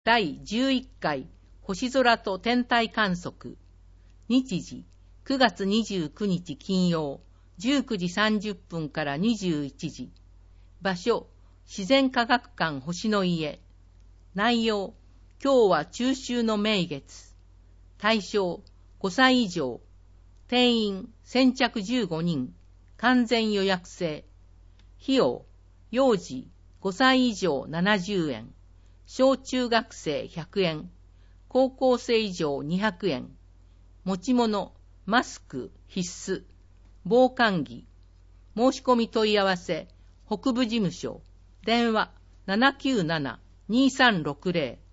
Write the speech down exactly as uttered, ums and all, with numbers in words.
だいじゅういっかい星空と天体観測。日時くがつにじゅうくにち金曜じゅうくじさんじゅっぷんからにじゅういちじ。場所自然科学館星の家。内容今日は中秋の名月。対象ごさい以上。定員先着じゅうごにん。完全予約制。費用幼児ごさい以上ななじゅうえん。小中学生ひゃくえん。高校生以上にひゃくえん。持ち物マスク必須。防寒着。申し込み問い合わせ北部事務所。電話 ななきゅうなな にーさんろくぜろ